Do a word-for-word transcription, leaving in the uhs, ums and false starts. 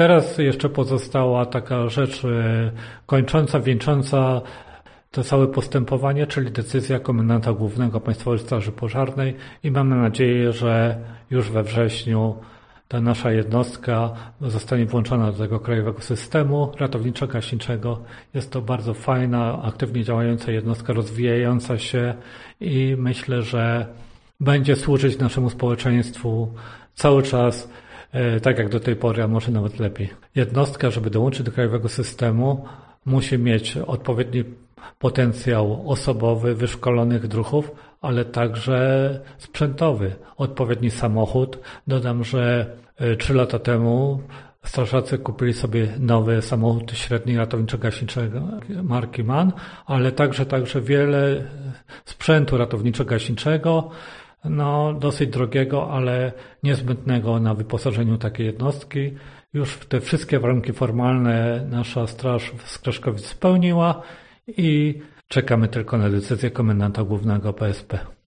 Teraz jeszcze pozostała taka rzecz kończąca, wieńcząca to całe postępowanie, czyli decyzja komendanta głównego Państwowej Straży Pożarnej i mamy nadzieję, że już we wrześniu ta nasza jednostka zostanie włączona do tego krajowego systemu ratowniczo-gaśniczego. Jest to bardzo fajna, aktywnie działająca jednostka, rozwijająca się i myślę, że będzie służyć naszemu społeczeństwu cały czas, tak jak do tej pory, a może nawet lepiej. Jednostka, żeby dołączyć do krajowego systemu, musi mieć odpowiedni potencjał osobowy, wyszkolonych druhów, ale także sprzętowy, odpowiedni samochód. Dodam, że trzy lata temu strażacy kupili sobie nowy samochód średni ratowniczo-gaśniczego marki MAN, ale także, także wiele sprzętu ratowniczo-gaśniczego, no dosyć drogiego, ale niezbędnego na wyposażeniu takiej jednostki. Już te wszystkie warunki formalne nasza straż z Kreszkowic spełniła i czekamy tylko na decyzję komendanta głównego P S P.